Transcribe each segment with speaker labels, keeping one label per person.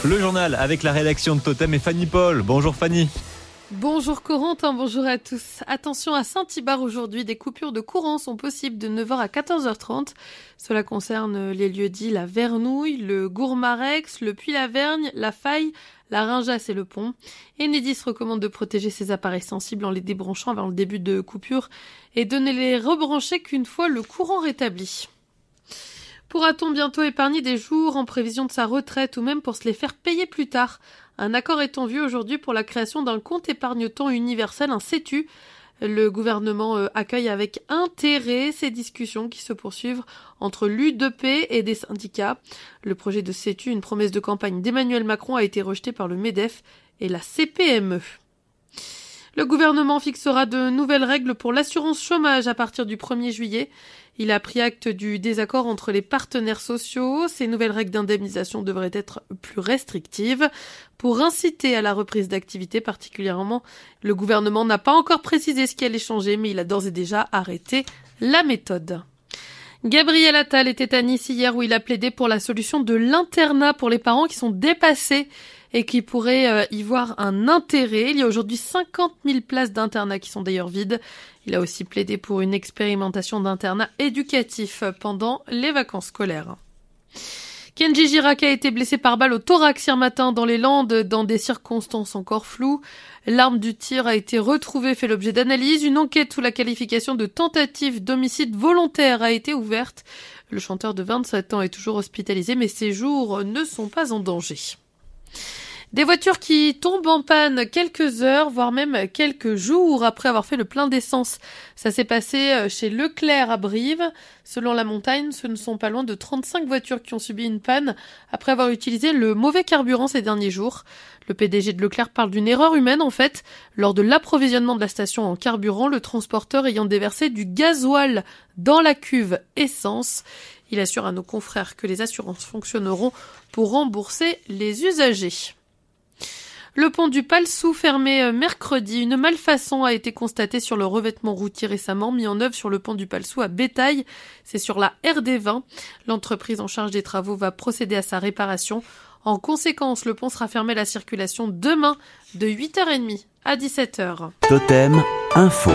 Speaker 1: Le journal avec la rédaction de Totem et Fanny Paul. Bonjour Fanny.
Speaker 2: Bonjour Corentin, bonjour à tous. Attention à Saint-Hybard aujourd'hui, des coupures de courant sont possibles de 9h à 14h30. Cela concerne les lieux-dits la Vernouille, le Gourmarex, le Puy-la-Vergne, la Faille, la Ringasse et le Pont. Enedis recommande de protéger ces appareils sensibles en les débranchant avant le début de coupure et de ne les rebrancher qu'une fois le courant rétabli. Pourra-t-on bientôt épargner des jours en prévision de sa retraite ou même pour se les faire payer plus tard ? Un accord est en vue aujourd'hui pour la création d'un compte épargne-temps universel, un CETU. Le gouvernement accueille avec intérêt ces discussions qui se poursuivent entre l'UDP et des syndicats. Le projet de CETU, une promesse de campagne d'Emmanuel Macron, a été rejeté par le MEDEF et la CPME. Le gouvernement fixera de nouvelles règles pour l'assurance chômage à partir du 1er juillet. Il a pris acte du désaccord entre les partenaires sociaux. Ces nouvelles règles d'indemnisation devraient être plus restrictives pour inciter à la reprise d'activité particulièrement. Le gouvernement n'a pas encore précisé ce qui allait changer, mais il a d'ores et déjà arrêté la méthode. Gabriel Attal était à Nice hier où il a plaidé pour la solution de l'internat pour les parents qui sont dépassés et qui pourraient y voir un intérêt. Il y a aujourd'hui 50 000 places d'internat qui sont d'ailleurs vides. Il a aussi plaidé pour une expérimentation d'internat éducatif pendant les vacances scolaires. Kenji Girac a été blessé par balle au thorax hier matin dans les Landes dans des circonstances encore floues. L'arme du tir a été retrouvée, fait l'objet d'analyse. Une enquête sous la qualification de tentative d'homicide volontaire a été ouverte. Le chanteur de 27 ans est toujours hospitalisé, mais ses jours ne sont pas en danger. Des voitures qui tombent en panne quelques heures, voire même quelques jours après avoir fait le plein d'essence. Ça s'est passé chez Leclerc à Brive. Selon La Montagne, ce ne sont pas loin de 35 voitures qui ont subi une panne après avoir utilisé le mauvais carburant ces derniers jours. Le PDG de Leclerc parle d'une erreur humaine en fait. Lors de l'approvisionnement de la station en carburant, le transporteur ayant déversé du gasoil dans la cuve essence. Il assure à nos confrères que les assurances fonctionneront pour rembourser les usagers. Le pont du Palsou fermé mercredi. Une malfaçon a été constatée sur le revêtement routier récemment mis en œuvre sur le pont du Palsou à Bétail. C'est sur la RD20. L'entreprise en charge des travaux va procéder à sa réparation. En conséquence, le pont sera fermé à la circulation demain de 8h30 à 17h.
Speaker 3: Totem Info.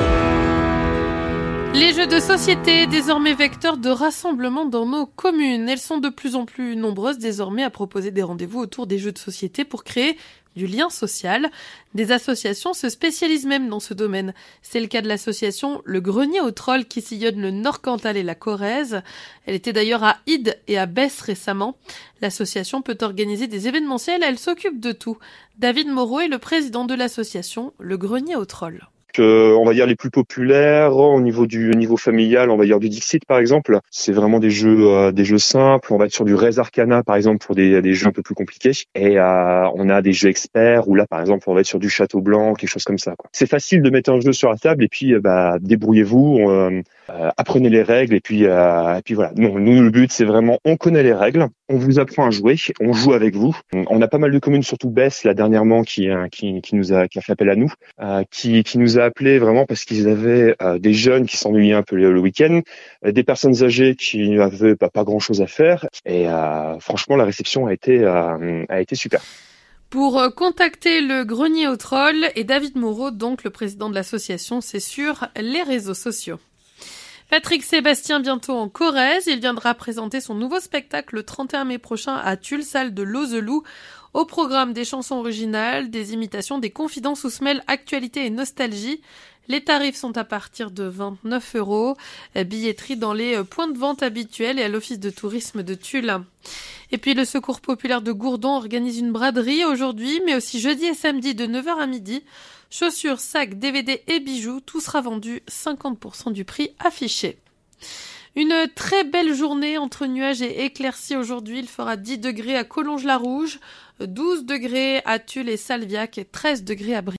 Speaker 2: Les jeux de société, désormais vecteurs de rassemblement dans nos communes. Elles sont de plus en plus nombreuses désormais à proposer des rendez-vous autour des jeux de société pour créer du lien social. Des associations se spécialisent même dans ce domaine. C'est le cas de l'association Le Grenier aux Trolls qui sillonne le Nord-Cantal et la Corrèze. Elle était d'ailleurs à Ide et à Besse récemment. L'association peut organiser des événementiels, elle s'occupe de tout. David Moreau est le président de l'association Le Grenier aux Trolls.
Speaker 4: On va dire les plus populaires au niveau familial, on va dire du Dixit par exemple. C'est vraiment des jeux simples. On va être sur du Res Arcana par exemple pour des jeux un peu plus compliqués. Et on a des jeux experts où là par exemple on va être sur du Château Blanc, quelque chose comme ça, quoi. C'est facile de mettre un jeu sur la table et puis débrouillez-vous, apprenez les règles et puis voilà. Non, nous le but c'est vraiment on connaît les règles, on vous apprend à jouer, on joue avec vous. On a pas mal de communes, surtout Besse là dernièrement qui a fait appel à nous, qui nous a appelé vraiment parce qu'ils avaient des jeunes qui s'ennuyaient un peu le week-end, des personnes âgées qui n'avaient pas grand-chose à faire et franchement la réception a été super.
Speaker 2: Pour contacter le Grenier aux Trolls et David Moreau, donc le président de l'association, c'est sur les réseaux sociaux. Patrick Sébastien bientôt en Corrèze, il viendra présenter son nouveau spectacle le 31 mai prochain à Tulle, salle de Lozelou. Au programme des chansons originales, des imitations, des confidences où se mêlent actualité et nostalgie. Les tarifs sont à partir de 29 €. Billetterie dans les points de vente habituels et à l'office de tourisme de Tulle. Et puis le Secours populaire de Gourdon organise une braderie aujourd'hui, mais aussi jeudi et samedi de 9h à midi. Chaussures, sacs, DVD et bijoux, tout sera vendu 50% du prix affiché. Une très belle journée entre nuages et éclaircies aujourd'hui. Il fera 10 degrés à Collonges-la-Rouge, 12 degrés à Tulle et Salviac et 13 degrés à Brive.